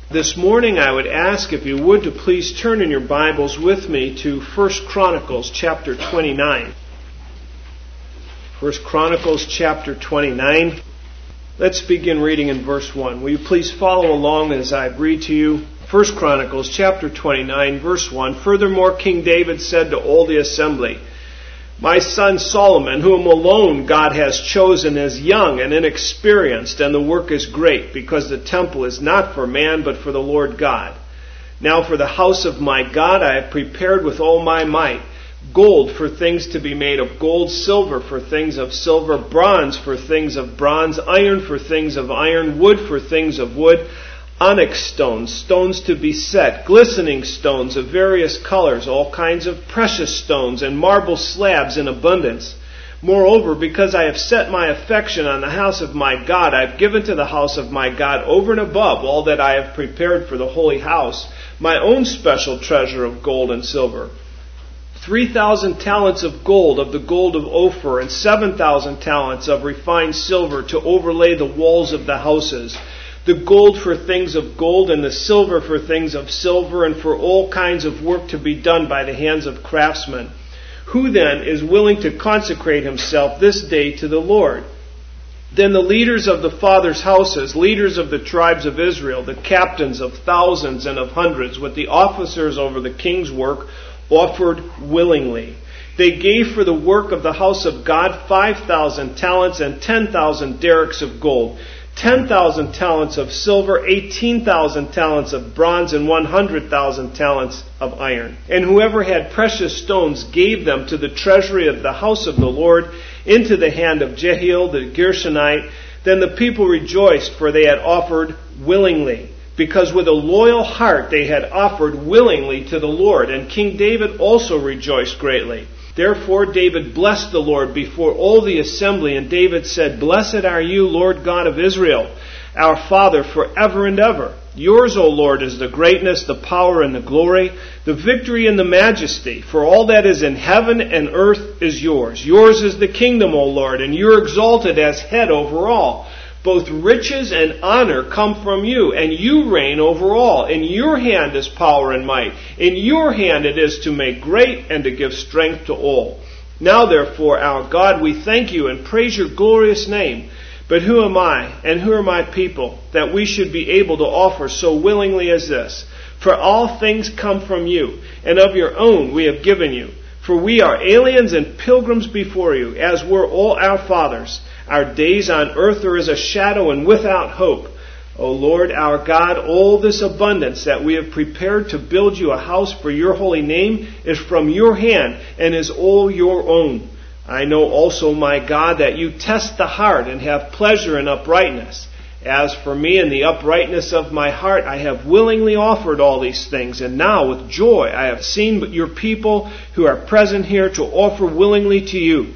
This morning I would ask if you would to please turn in your Bibles with me to 1 Chronicles chapter 29. 1 Chronicles chapter 29. Let's begin reading in verse 1. Will you please follow along as I read to you 1 Chronicles chapter 29 verse 1. Furthermore, King David said to all the assembly, "My son Solomon, whom alone God has chosen, is young and inexperienced, and the work is great, because the temple is not for man, but for the Lord God. Now for the house of my God I have prepared with all my might, gold for things to be made of gold, silver for things of silver, bronze for things of bronze, iron for things of iron, wood for things of wood, onyx stones, stones to be set, glistening stones of various colors, all kinds of precious stones, and marble slabs in abundance. Moreover, because I have set my affection on the house of my God, I have given to the house of my God over and above all that I have prepared for the holy house, my own special treasure of gold and silver. 3,000 talents of gold, of the gold of Ophir, and 7,000 talents of refined silver to overlay the walls of the houses, the gold for things of gold, and the silver for things of silver, and for all kinds of work to be done by the hands of craftsmen. Who then is willing to consecrate himself this day to the Lord?" Then the leaders of the fathers' houses, leaders of the tribes of Israel, the captains of thousands and of hundreds, with the officers over the king's work, offered willingly. They gave for the work of the house of God 5,000 talents and 10,000 derricks of gold, 10,000 talents of silver, 18,000 talents of bronze, and 100,000 talents of iron. And whoever had precious stones gave them to the treasury of the house of the Lord into the hand of Jehiel the Gershonite. Then the people rejoiced, for they had offered willingly, because with a loyal heart they had offered willingly to the Lord. And King David also rejoiced greatly. Therefore David blessed the Lord before all the assembly, and David said, "Blessed are you, Lord God of Israel, our Father, forever and ever. Yours, O Lord, is the greatness, the power, and the glory, the victory and the majesty. For all that is in heaven and earth is yours. Yours is the kingdom, O Lord, and you are exalted as head over all. Both riches and honor come from you, and you reign over all. In your hand is power and might. In your hand it is to make great and to give strength to all. Now therefore, our God, we thank you and praise your glorious name. But who am I, and who are my people, that we should be able to offer so willingly as this? For all things come from you, and of your own we have given you. For we are aliens and pilgrims before you, as were all our fathers. Our days on earth are as a shadow and without hope. O Lord our God, all this abundance that we have prepared to build you a house for your holy name is from your hand and is all your own. I know also, my God, that you test the heart and have pleasure in uprightness. As for me and the uprightness of my heart, I have willingly offered all these things, and now with joy I have seen your people who are present here to offer willingly to you.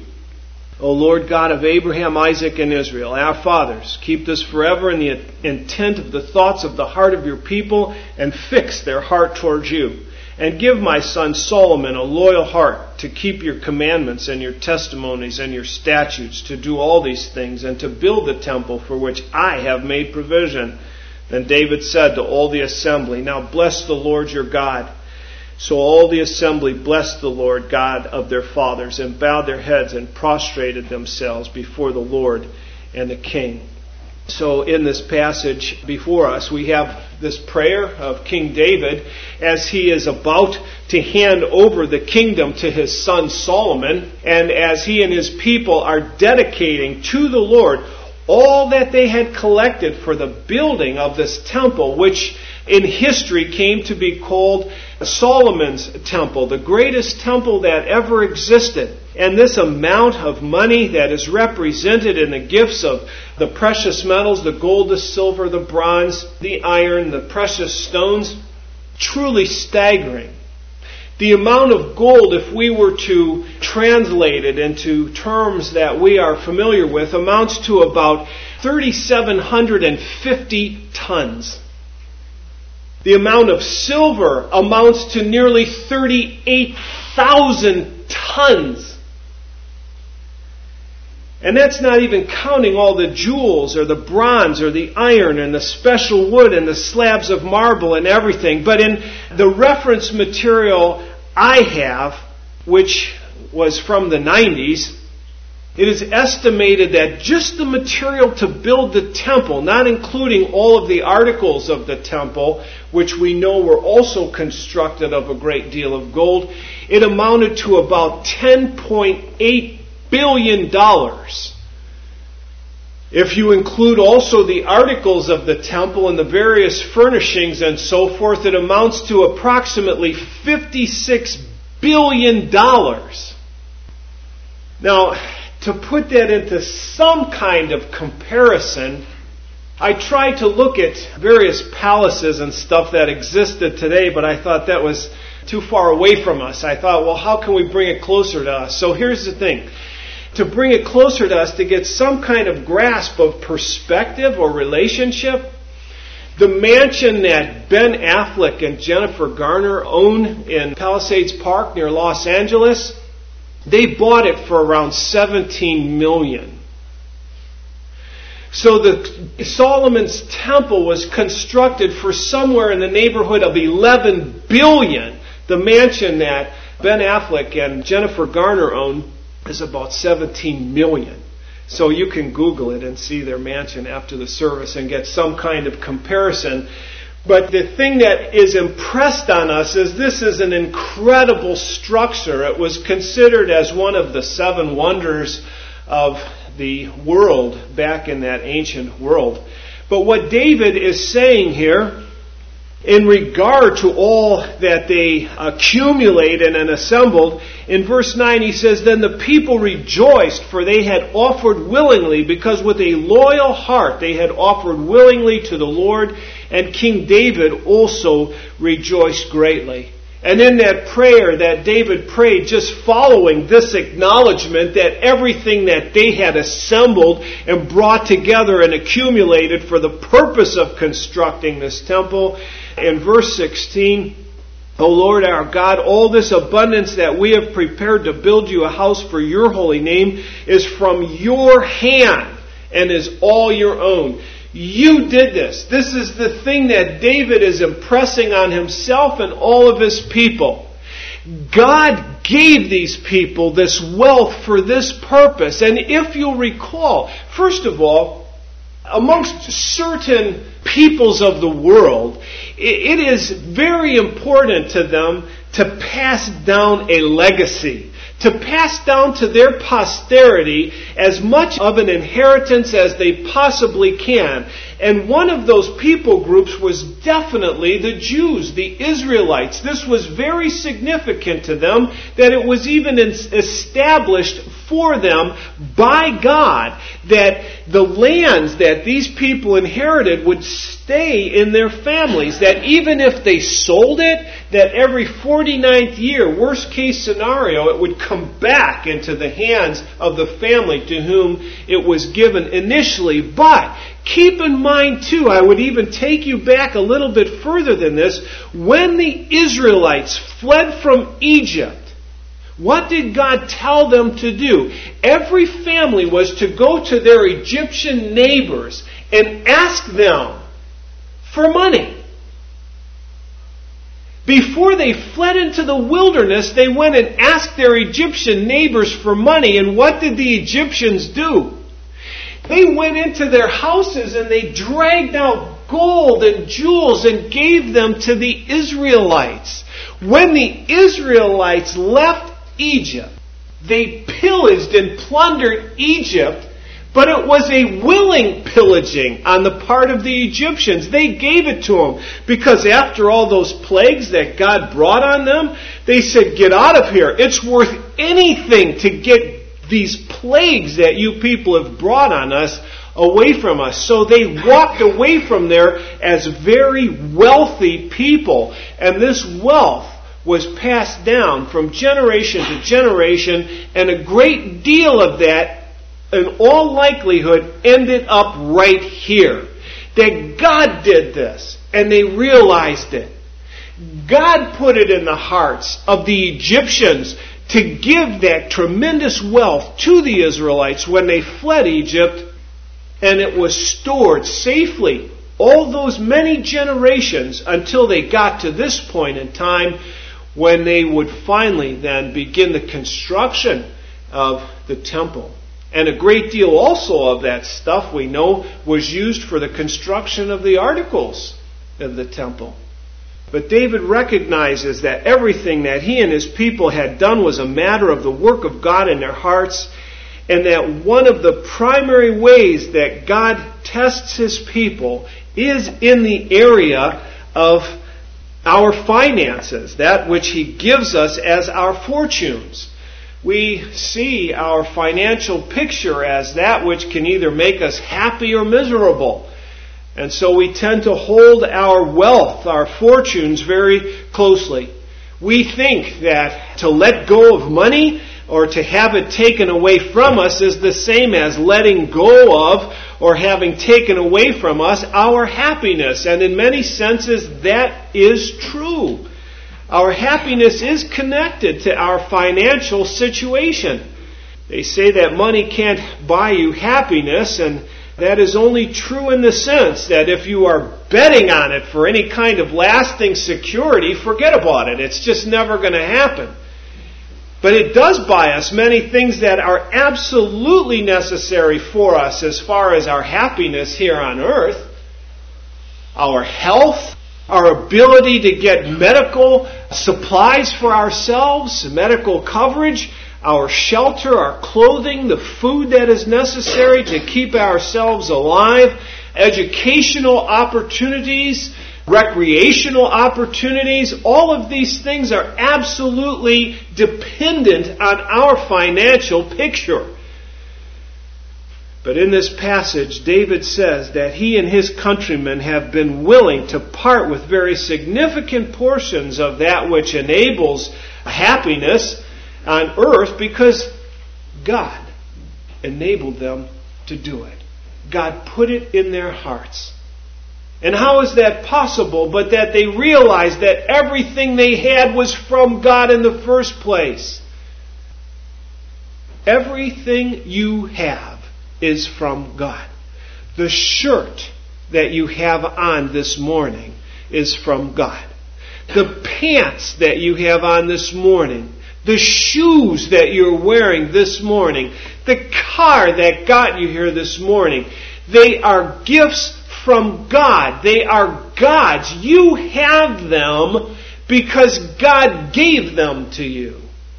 O Lord God of Abraham, Isaac, and Israel, our fathers, keep this forever in the intent of the thoughts of the heart of your people, and fix their heart towards you. And give my son Solomon a loyal heart to keep your commandments and your testimonies and your statutes, to do all these things, and to build the temple for which I have made provision." Then David said to all the assembly, "Now bless the Lord your God." So all the assembly blessed the Lord God of their fathers, and bowed their heads and prostrated themselves before the Lord and the king. So in this passage before us, we have this prayer of King David as he is about to hand over the kingdom to his son Solomon, and as he and his people are dedicating to the Lord all that they had collected for the building of this temple, which in history came to be called Solomon's temple, the greatest temple that ever existed. And this amount of money that is represented in the gifts of the precious metals, the gold, the silver, the bronze, the iron, the precious stones, truly staggering. The amount of gold, if we were to translate it into terms that we are familiar with, amounts to about 3,750 tons. The amount of silver amounts to nearly 38,000 tons. And that's not even counting all the jewels or the bronze or the iron and the special wood and the slabs of marble and everything. But in the reference material I have, which was from the 90s, it is estimated that just the material to build the temple, not including all of the articles of the temple, which we know were also constructed of a great deal of gold, it amounted to about $10.8 billion. If you include also the articles of the temple and the various furnishings and so forth, it amounts to approximately $56 billion. Now, to put that into some kind of comparison, I tried to look at various palaces and stuff that existed today, but I thought that was too far away from us. I thought, well, how can we bring it closer to us? So here's the thing. To bring it closer to us, to get some kind of grasp of perspective or relationship, the mansion that Ben Affleck and Jennifer Garner own in Palisades Park near Los Angeles, they bought it for around $17 million. So the Solomon's Temple was constructed for somewhere in the neighborhood of $11 billion. The mansion that Ben Affleck and Jennifer Garner own is about $17 million. So you can Google it and see their mansion after the service and get some kind of comparison. But the thing that is impressed on us is this is an incredible structure. It was considered as one of the 7 wonders of the world back in that ancient world. But what David is saying here, in regard to all that they accumulated and assembled, in verse 9 he says, "Then the people rejoiced, for they had offered willingly, because with a loyal heart they had offered willingly to the Lord, and King David also rejoiced greatly." And in that prayer that David prayed, just following this acknowledgement that everything that they had assembled and brought together and accumulated for the purpose of constructing this temple, in verse 16, "O Lord our God, all this abundance that we have prepared to build you a house for your holy name is from your hand and is all your own. You did this." This is the thing that David is impressing on himself and all of his people. God gave these people this wealth for this purpose. And if you'll recall, first of all, amongst certain peoples of the world, it is very important to them to pass down a legacy, to pass down to their posterity as much of an inheritance as they possibly can. And one of those people groups was definitely the Jews, the Israelites. This was very significant to them that it was even established for them by God that the lands that these people inherited would stay in their families, that even if they sold it, that every 49th year, worst case scenario, it would come back into the hands of the family to whom it was given initially. But keep in mind too, I would even take you back a little bit further than this, when the Israelites fled from Egypt, what did God tell them to do? Every family was to go to their Egyptian neighbors and ask them for money. Before they fled into the wilderness, they went and asked their Egyptian neighbors for money. And what did the Egyptians do? They went into their houses and they dragged out gold and jewels and gave them to the Israelites. When the Israelites left Egypt, they pillaged and plundered Egypt, but it was a willing pillaging on the part of the Egyptians. They gave it to them because after all those plagues that God brought on them, they said, "Get out of here. It's worth anything to get these plagues that you people have brought on us away from us." So they walked away from there as very wealthy people. And this wealth was passed down from generation to generation, and a great deal of that, in all likelihood, ended up right here. That God did this, and they realized it. God put it in the hearts of the Egyptians to give that tremendous wealth to the Israelites when they fled Egypt, and it was stored safely all those many generations until they got to this point in time when they would finally then begin the construction of the temple. And a great deal also of that stuff, we know, was used for the construction of the articles of the temple. But David recognizes that everything that he and his people had done was a matter of the work of God in their hearts, and that one of the primary ways that God tests His people is in the area of our finances, that which He gives us as our fortunes. We see our financial picture as that which can either make us happy or miserable. And so we tend to hold our wealth, our fortunes, very closely. We think that to let go of money or to have it taken away from us is the same as letting go of or having taken away from us our happiness. And in many senses, that is true. Our happiness is connected to our financial situation. They say that money can't buy you happiness, and that is only true in the sense that if you are betting on it for any kind of lasting security, forget about it. It's just never going to happen. But it does buy us many things that are absolutely necessary for us as far as our happiness here on earth. Our health, our ability to get medical supplies for ourselves, medical coverage, our shelter, our clothing, the food that is necessary to keep ourselves alive, educational opportunities, recreational opportunities. All of these things are absolutely dependent on our financial picture. But in this passage, David says that he and his countrymen have been willing to part with very significant portions of that which enables happiness on earth because God enabled them to do it. God put it in their hearts. And how is that possible but that they realized that everything they had was from God in the first place? Everything you have is from God. The shirt that you have on this morning is from God. The pants that you have on this morning, the shoes that you're wearing this morning, the car that got you here this morning, they are gifts from God. They are God's. You have them because God gave them to you.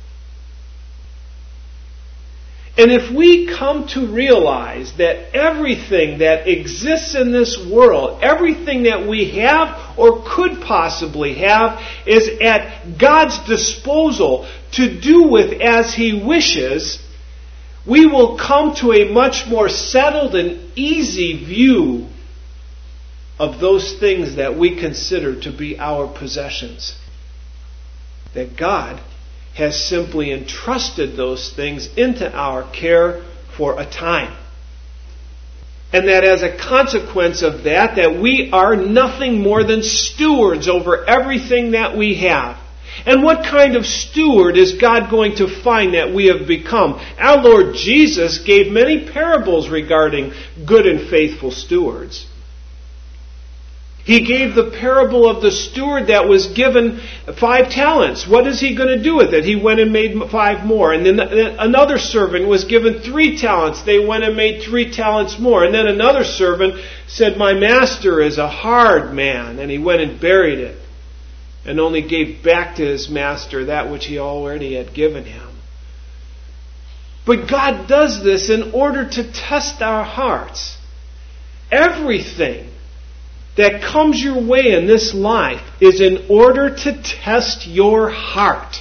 And if we come to realize that everything that exists in this world, everything that we have or could possibly have, is at God's disposal to do with as He wishes, we will come to a much more settled and easy view of those things that we consider to be our possessions. That God has simply entrusted those things into our care for a time. And that as a consequence of that we are nothing more than stewards over everything that we have. And what kind of steward is God going to find that we have become? Our Lord Jesus gave many parables regarding good and faithful stewards. He gave the parable of the steward that was given 5 talents. What is he going to do with it? He went and made 5 more. And then another servant was given 3 talents. They went and made 3 talents more. And then another servant said, "My master is a hard man." And he went and buried it and only gave back to his master that which he already had given him. But God does this in order to test our hearts. Everything that comes your way in this life is in order to test your heart.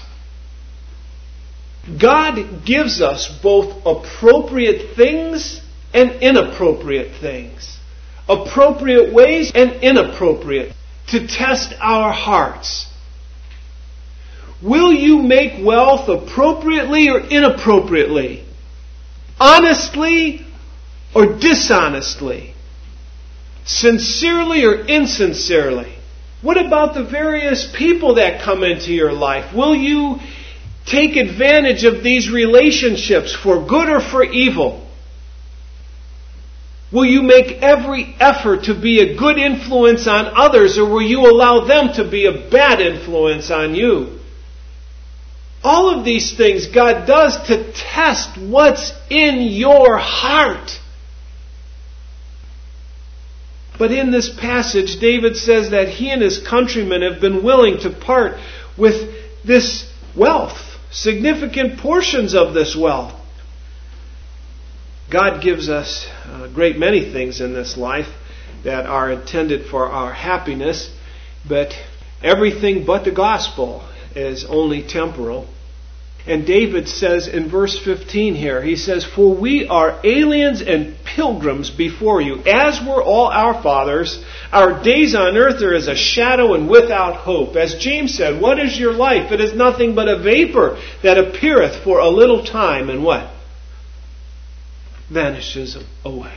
God gives us both appropriate things and inappropriate things. Appropriate ways and inappropriate to test our hearts. Will you make wealth appropriately or inappropriately? Honestly or dishonestly? Sincerely or insincerely? What about the various people that come into your life? Will you take advantage of these relationships for good or for evil? Will you make every effort to be a good influence on others, or will you allow them to be a bad influence on you? All of these things God does to test what's in your heart. But in this passage, David says that he and his countrymen have been willing to part with this wealth, significant portions of this wealth. God gives us a great many things in this life that are intended for our happiness, but everything but the gospel is only temporal. And David says in verse 15 here, he says, "For we are aliens and pilgrims before you, as were all our fathers. Our days on earth are as a shadow and without hope." As James said, "What is your life? It is nothing but a vapor that appeareth for a little time," and what? Vanishes away.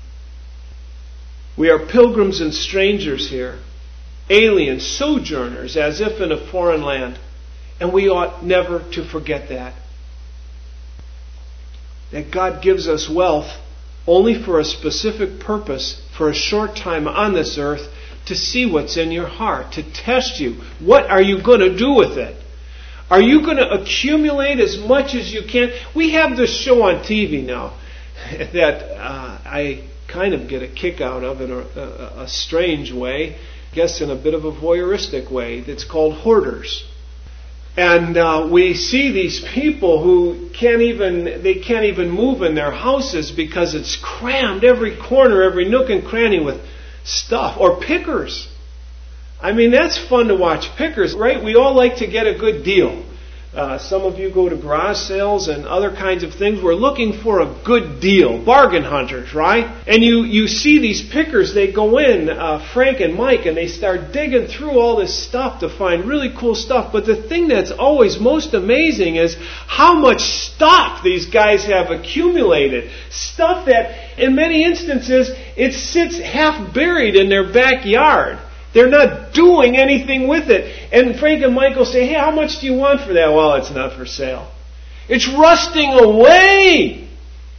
We are pilgrims and strangers here, aliens, sojourners, as if in a foreign land. And we ought never to forget that. That God gives us wealth only for a specific purpose, for a short time on this earth, to see what's in your heart, to test you. What are you going to do with it? Are you going to accumulate as much as you can? We have this show on TV now that I kind of get a kick out of in a strange way, I guess in a bit of a voyeuristic way. It's called Hoarders. And we see these people who can't even move in their houses because it's crammed every corner, every nook and cranny with stuff. Or pickers. I mean, that's fun to watch. Pickers, right? We all like to get a good deal. Some of you go to garage sales and other kinds of things. We're looking for a good deal. Bargain hunters, right? And you see these pickers, they go in, Frank and Mike, and they start digging through all this stuff to find really cool stuff. But the thing that's always most amazing is how much stuff these guys have accumulated. Stuff that, in many instances, it sits half buried in their backyard. They're not doing anything with it. And Frank and Michael say, "Hey, how much do you want for that?" "Well, it's not for sale." It's rusting away.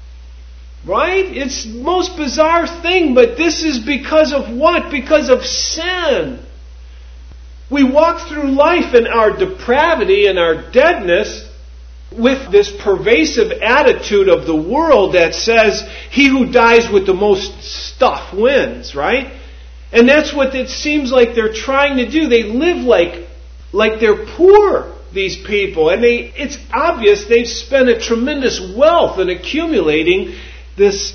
Right? It's the most bizarre thing, but this is because of what? Because of sin. We walk through life in our depravity and our deadness with this pervasive attitude of the world that says, he who dies with the most stuff wins, right? And that's what it seems like they're trying to do. They live like they're poor, these people. And it's obvious they've spent a tremendous wealth in accumulating this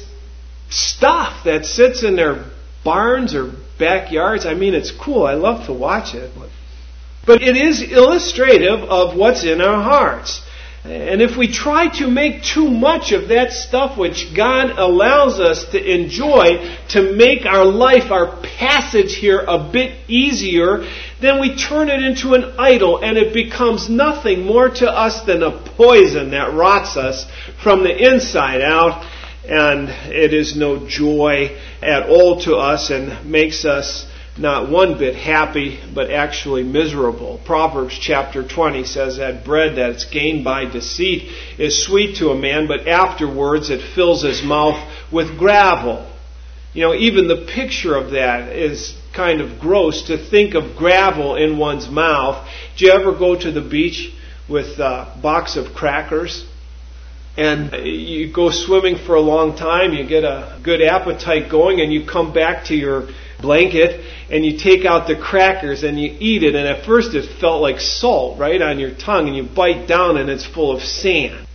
stuff that sits in their barns or backyards. I mean, it's cool. I love to watch it. But it is illustrative of what's in our hearts. And if we try to make too much of that stuff which God allows us to enjoy to make our life, our passage here a bit easier, then we turn it into an idol and it becomes nothing more to us than a poison that rots us from the inside out, and it is no joy at all to us and makes us not one bit happy, but actually miserable. Proverbs chapter 20 says that bread that's gained by deceit is sweet to a man, but afterwards it fills his mouth with gravel. You know, even the picture of that is kind of gross, to think of gravel in one's mouth. Do you ever go to the beach with a box of crackers? And you go swimming for a long time, you get a good appetite going, and you come back to your blanket and you take out the crackers and you eat it, and at first it felt like salt right on your tongue, and you bite down and it's full of sand.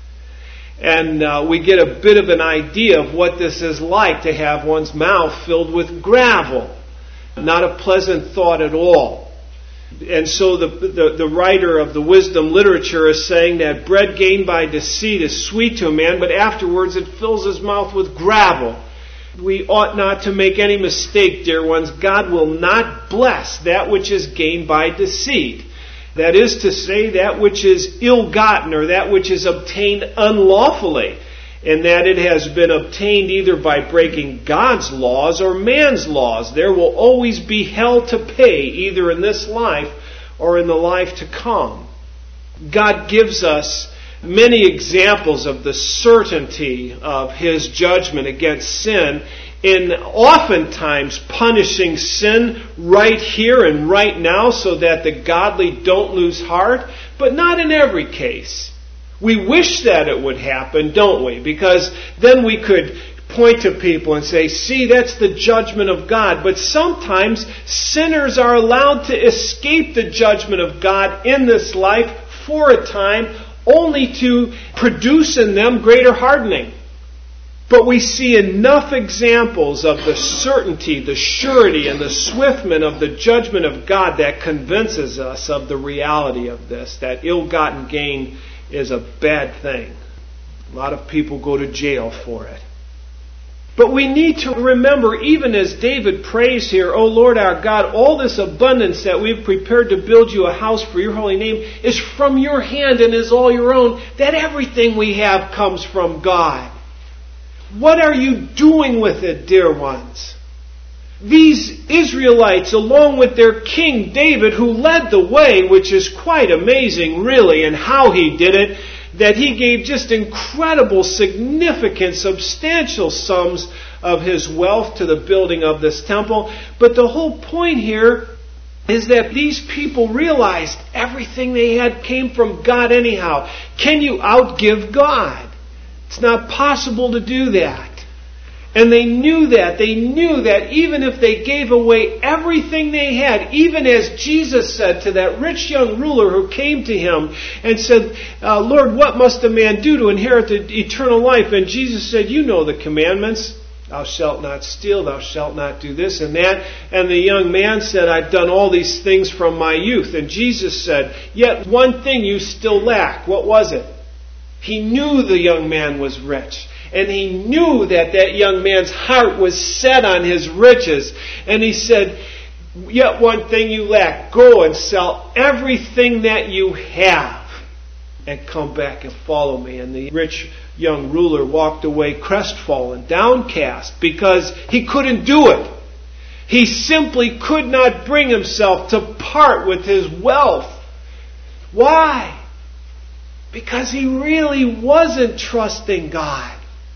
And we get a bit of an idea of what this is like to have one's mouth filled with gravel. Not a pleasant thought at all. And so the writer of the wisdom literature is saying that bread gained by deceit is sweet to a man, but afterwards it fills his mouth with gravel. We ought not to make any mistake, dear ones. God will not bless that which is gained by deceit. That is to say, that which is ill-gotten, or that which is obtained unlawfully, and that it has been obtained either by breaking God's laws or man's laws. There will always be hell to pay, either in this life or in the life to come. God gives us many examples of the certainty of His judgment against sin, in oftentimes punishing sin right here and right now so that the godly don't lose heart, but not in every case. We wish that it would happen, don't we? Because then we could point to people and say, see, that's the judgment of God. But sometimes sinners are allowed to escape the judgment of God in this life for a time, only to produce in them greater hardening. But we see enough examples of the certainty, the surety, and the swiftness of the judgment of God that convinces us of the reality of this, that ill-gotten gain is a bad thing. A lot of people go to jail for it. But we need to remember, even as David prays here, O Lord our God, all this abundance that we've prepared to build you a house for your holy name is from your hand and is all your own, that everything we have comes from God. What are you doing with it, dear ones? These Israelites, along with their king David, who led the way, which is quite amazing, really, and how he did it, that he gave just incredible, significant, substantial sums of his wealth to the building of this temple. But the whole point here is that these people realized everything they had came from God anyhow. Can you outgive God? It's not possible to do that. And they knew that. They knew that even if they gave away everything they had, even as Jesus said to that rich young ruler who came to him and said, Lord, what must a man do to inherit the eternal life? And Jesus said, you know the commandments. Thou shalt not steal, thou shalt not do this and that. And the young man said, I've done all these things from my youth. And Jesus said, yet one thing you still lack. What was it? He knew the young man was rich. And he knew that that young man's heart was set on his riches. And he said, yet one thing you lack. Go and sell everything that you have and come back and follow me. And the rich young ruler walked away crestfallen, downcast, because he couldn't do it. He simply could not bring himself to part with his wealth. Why? Because he really wasn't trusting God.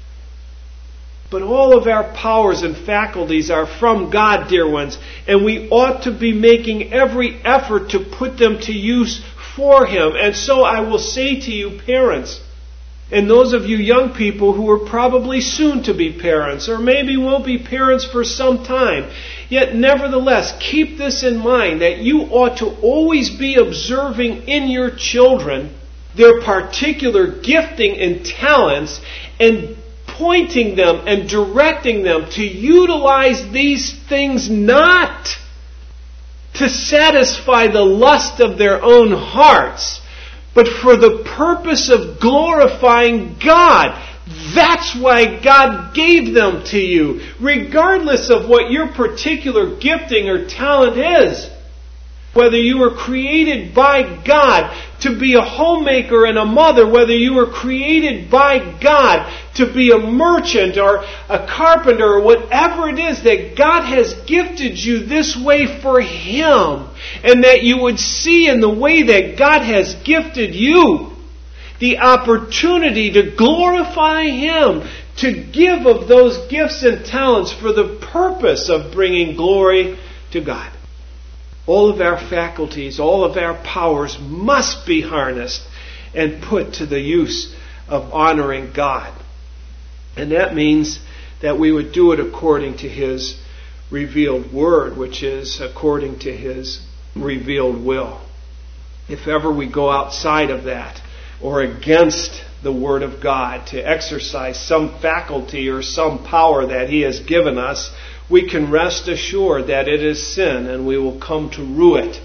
But all of our powers and faculties are from God, dear ones, and we ought to be making every effort to put them to use for Him. And so I will say to you, parents, and those of you young people who are probably soon to be parents, or maybe won't be parents for some time, yet nevertheless, keep this in mind, that you ought to always be observing in your children their particular gifting and talents, and pointing them and directing them to utilize these things not to satisfy the lust of their own hearts, but for the purpose of glorifying God. That's why God gave them to you, regardless of what your particular gifting or talent is. Whether you were created by God to be a homemaker and a mother, whether you were created by God to be a merchant or a carpenter or whatever it is, that God has gifted you this way for Him, and that you would see in the way that God has gifted you the opportunity to glorify Him, to give of those gifts and talents for the purpose of bringing glory to God. All of our faculties, all of our powers must be harnessed and put to the use of honoring God. And that means that we would do it according to His revealed word, which is according to His revealed will. If ever we go outside of that, or against the Word of God, to exercise some faculty or some power that He has given us, we can rest assured that it is sin and we will come to rue it.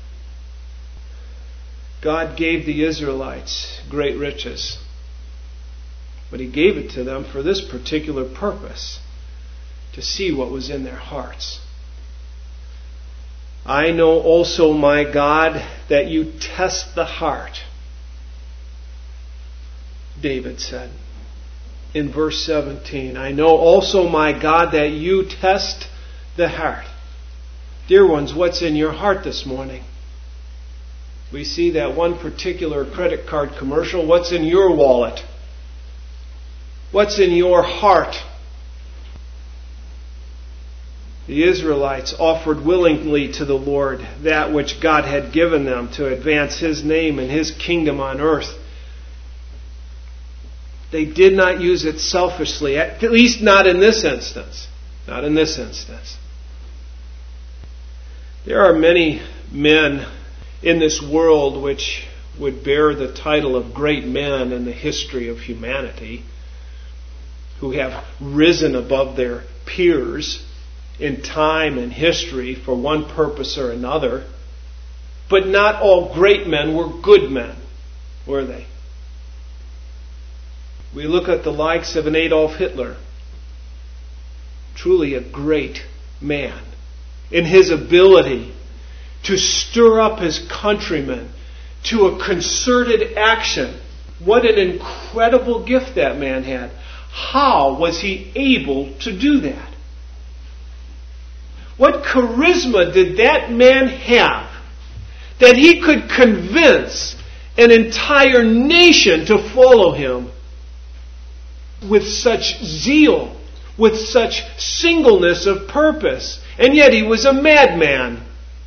God gave the Israelites great riches, but He gave it to them for this particular purpose, to see what was in their hearts. I know also, my God, that you test the heart, David said in verse 17. I know also, my God, that you test the heart. Dear ones, what's in your heart this morning? We see that one particular credit card commercial. What's in your wallet? What's in your heart? The Israelites offered willingly to the Lord that which God had given them to advance His name and His kingdom on earth. They did not use it selfishly, at least not in this instance. Not in this instance. There are many men in this world which would bear the title of great men in the history of humanity, who have risen above their peers in time and history for one purpose or another. But not all great men were good men, were they? We look at the likes of an Adolf Hitler, truly a great man, in his ability to stir up his countrymen to a concerted action. What an incredible gift that man had. How was he able to do that? What charisma did that man have that he could convince an entire nation to follow him with such zeal, with such singleness of purpose? And yet he was a madman.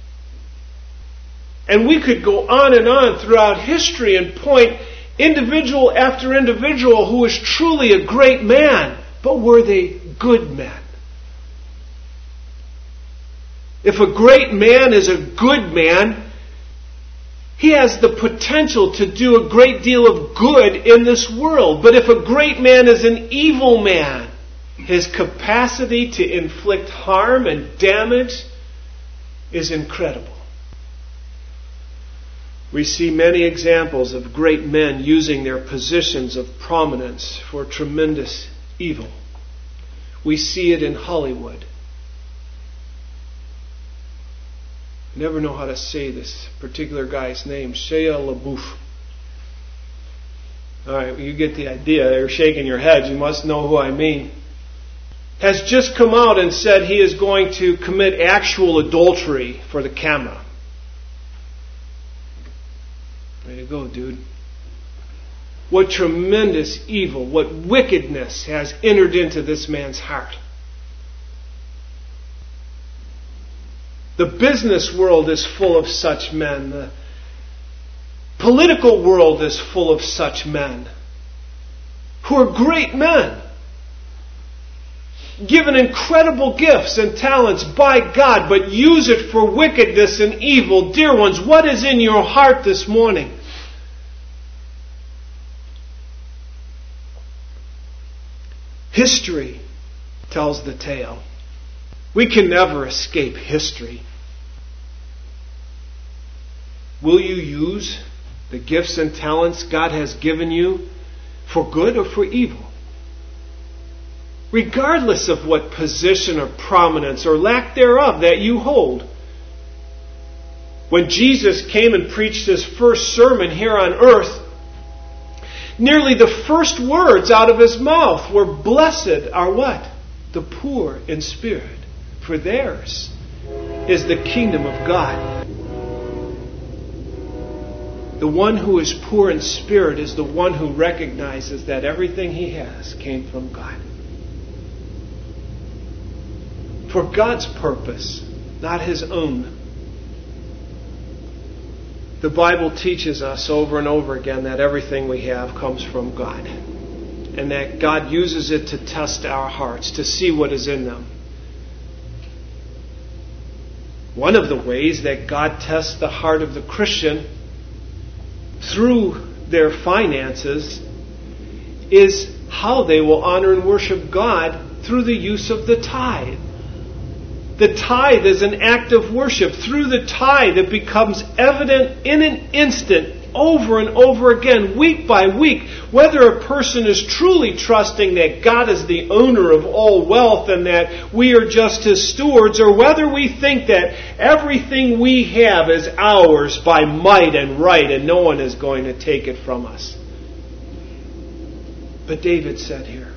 And we could go on and on throughout history and point individual after individual who was truly a great man. But were they good men? If a great man is a good man, he has the potential to do a great deal of good in this world. But if a great man is an evil man, his capacity to inflict harm and damage is incredible. We see many examples of great men using their positions of prominence for tremendous evil. We see it in Hollywood. I never know how to say this particular guy's name, Shia LaBeouf. All right, well, you get the idea. You're shaking your heads. You must know who I mean. Has just come out and said he is going to commit actual adultery for the camera. Way to go, dude. What tremendous evil, what wickedness has entered into this man's heart. The business world is full of such men. The political world is full of such men who are great men, given incredible gifts and talents by God, but use it for wickedness and evil. Dear ones, what is in your heart this morning? History tells the tale. We can never escape history. Will you use the gifts and talents God has given you for good or for evil? Regardless of what position or prominence or lack thereof that you hold. When Jesus came and preached His first sermon here on earth, nearly the first words out of His mouth were, "Blessed are" what? The poor in spirit. For theirs is the kingdom of God. The one who is poor in spirit is the one who recognizes that everything he has came from God. For God's purpose, not his own. The Bible teaches us over and over again that everything we have comes from God. And that God uses it to test our hearts, to see what is in them. One of the ways that God tests the heart of the Christian through their finances is how they will honor and worship God through the use of the tithe. The tithe is an act of worship. Through the tithe it becomes evident in an instant, over and over again, week by week, whether a person is truly trusting that God is the owner of all wealth and that we are just His stewards, or whether we think that everything we have is ours by might and right and no one is going to take it from us. But David said here,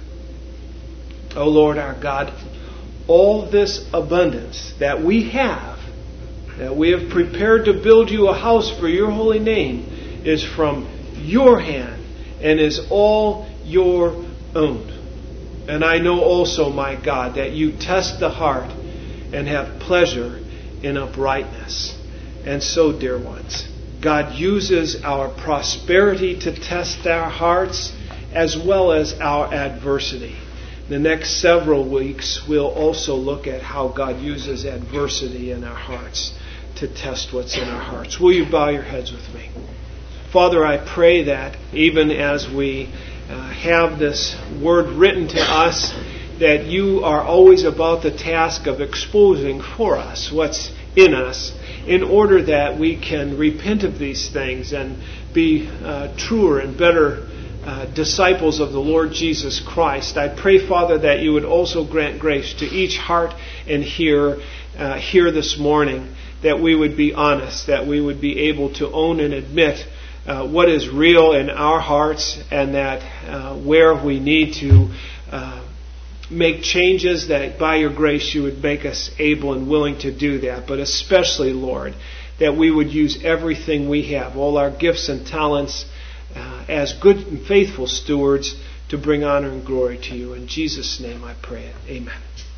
"O Lord our God, all this abundance that we have that we have prepared to build you a house for your holy name is from your hand and is all your own. And I know also, my God, that you test the heart and have pleasure in uprightness. And so, dear ones, God uses our prosperity to test our hearts as well as our adversity. The next several weeks, we'll also look at how God uses adversity in our hearts to test what's in our hearts. Will you bow your heads with me? Father, I pray that even as we have this word written to us, that you are always about the task of exposing for us what's in us in order that we can repent of these things and be truer and better disciples of the Lord Jesus Christ. I pray, Father, that you would also grant grace to each heart and here this morning, that we would be honest, that we would be able to own and admit what is real in our hearts, and that where we need to make changes, that by your grace you would make us able and willing to do that. But especially, Lord, that we would use everything we have, all our gifts and talents, as good and faithful stewards to bring honor and glory to you. In Jesus' name I pray it. Amen.